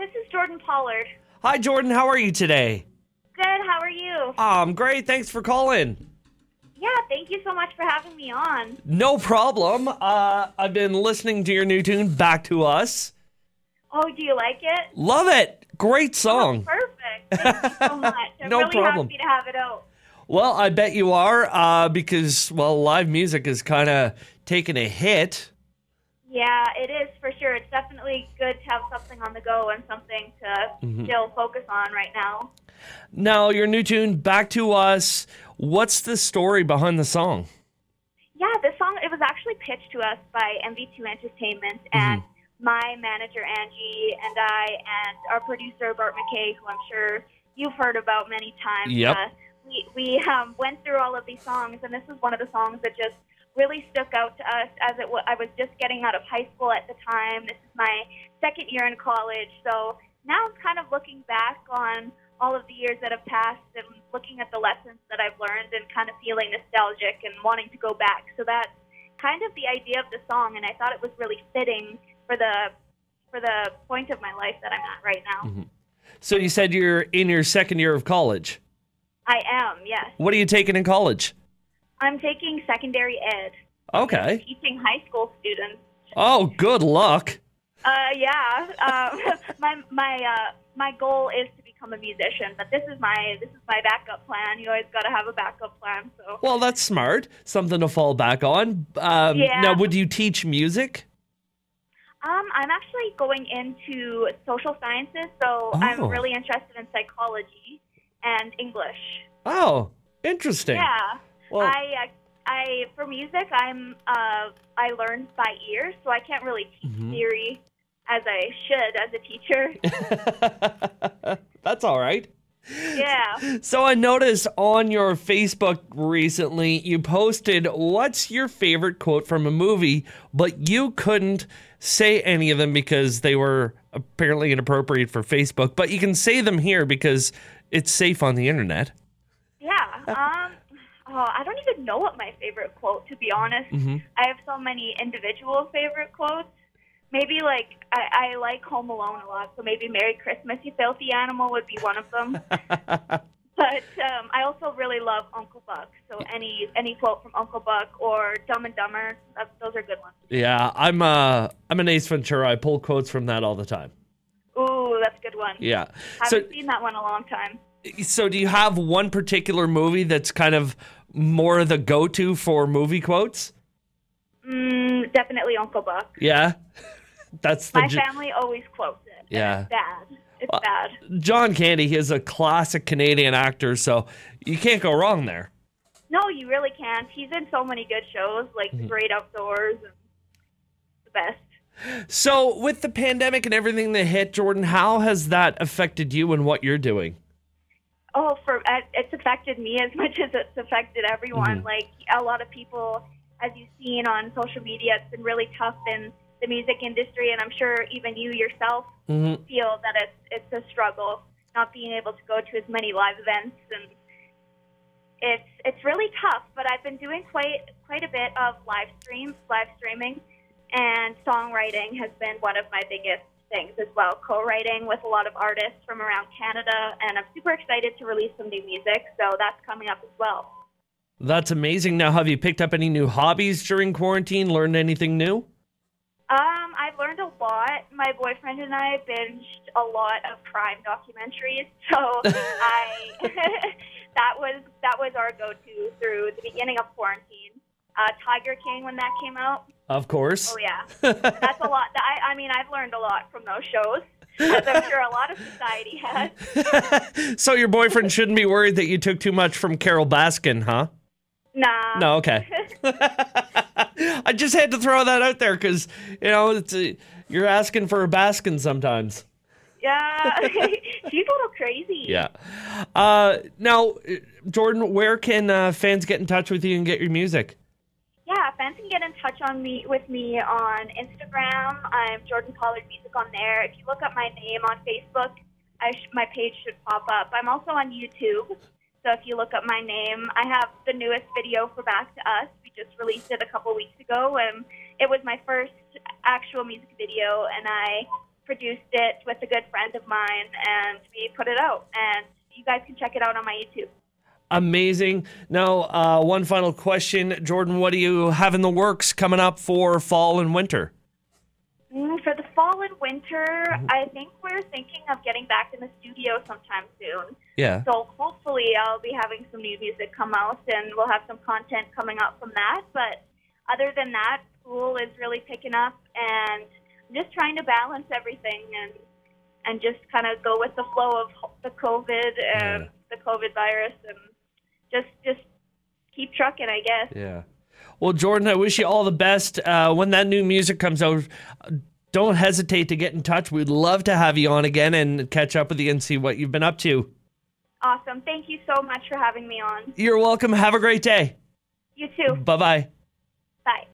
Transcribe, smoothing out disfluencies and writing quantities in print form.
this is Jordan Pollard. Hi, Jordan. How are you today? Good, how are you? I'm great. Thanks for calling. Yeah, thank you so much for having me on. No problem. I've been listening to your new tune, Back to Us. Oh, do you like it? Love it. Great song. Oh, perfect. Thank you so much. I'm No really problem. happy to have it out. Well, I bet you are, because, live music is kind of taking a hit. Yeah, it is for sure. It's definitely good to have something on the go and something to still focus on right now. Now, your new tune, Back to Us, what's the story behind the song? Yeah, this song, it was actually pitched to us by MV2 Entertainment, and my manager, Angie, and I, and our producer, Bart McKay, who I'm sure you've heard about many times. Yep. We went through all of these songs, and this is one of the songs that just really stuck out to us as I was just getting out of high school at the time. This is my second year in college, so now I'm kind of looking back on all of the years that have passed and looking at the lessons that I've learned and kind of feeling nostalgic and wanting to go back. So that's kind of the idea of the song, and I thought it was really fitting for the point of my life that I'm at right now. So you said you're in your second year of college. I am, yes. What are you taking in college? I'm taking secondary ed. Okay. Teaching high school students. Oh, good luck. Yeah. My goal is to become a musician, but this is my backup plan. You always got to have a backup plan. So. Well, that's smart. Something to fall back on. Yeah. Now, would you teach music? I'm actually going into social sciences, so I'm really interested in psychology and English. Oh, interesting. Yeah. Well, I for music, I learned by ear, so I can't really teach theory as I should as a teacher. that's all right. Yeah. So I noticed on your Facebook recently, you posted, what's your favorite quote from a movie, but you couldn't say any of them because they were apparently inappropriate for Facebook, but you can say them here because it's safe on the internet. Yeah. I don't even know what my favorite quote, to be honest. I have so many individual favorite quotes. Maybe, I like Home Alone a lot, so maybe Merry Christmas, You Filthy Animal would be one of them. But I also really love Uncle Buck, so any quote from Uncle Buck or Dumb and Dumber, those are good ones. Yeah, I'm an Ace Ventura. I pull quotes from that all the time. Ooh, that's a good one. Yeah. Haven't seen that one in a long time. So do you have one particular movie that's kind of more the go-to for movie quotes? Definitely Uncle Buck. Yeah? That's my family always quotes it. Yeah. It's bad. It's bad. John Candy is a classic Canadian actor, so you can't go wrong there. No, you really can't. He's in so many good shows, like The Great Outdoors and the best. So with the pandemic and everything that hit, Jordan, how has that affected you and what you're doing? Oh, it's affected me as much as it's affected everyone. Like, a lot of people, as you've seen on social media, it's been really tough in the music industry, and I'm sure even you yourself feel that it's a struggle not being able to go to as many live events, and it's really tough. But I've been doing quite a bit of live streaming, and songwriting has been one of my biggest things as well. Co-writing with a lot of artists from around Canada, and I'm super excited to release some new music, so that's coming up as well. That's amazing. Now, have you picked up any new hobbies during quarantine? Learned anything new? I've learned a lot. My boyfriend and I binged a lot of crime documentaries, so that was our go-to through the beginning of quarantine. Tiger King, when that came out. Of course. Oh yeah, that's a lot. I mean, I've learned a lot from those shows, as I'm sure a lot of society has. So your boyfriend shouldn't be worried that you took too much from Carol Baskin, huh? Nah. No, okay. I just had to throw that out there because, you're asking for a Baskin sometimes. Yeah, she's a little crazy. Yeah. Now, Jordan, where can fans get in touch with you and get your music? Yeah, fans can get in touch with me on Instagram. I'm Jordan Pollard Music on there. If you look up my name on Facebook, my page should pop up. I'm also on YouTube. So if you look up my name, I have the newest video for Back to Us. We just released it a couple weeks ago, and it was my first actual music video, and I produced it with a good friend of mine, and we put it out. And you guys can check it out on my YouTube. Amazing. Now, one final question. Jordan, what do you have in the works coming up for fall and winter? For the fall and winter, I think we're thinking of getting back in the studio sometime soon. Yeah. So hopefully I'll be having some new music come out, and we'll have some content coming out from that. But other than that, school is really picking up, and I'm just trying to balance everything and just kind of go with the flow of the COVID and the COVID virus, and just keep trucking, I guess. Yeah. Well, Jordan, I wish you all the best. When that new music comes out, don't hesitate to get in touch. We'd love to have you on again and catch up with you and see what you've been up to. Awesome. Thank you so much for having me on. You're welcome. Have a great day. You too. Bye-bye. Bye.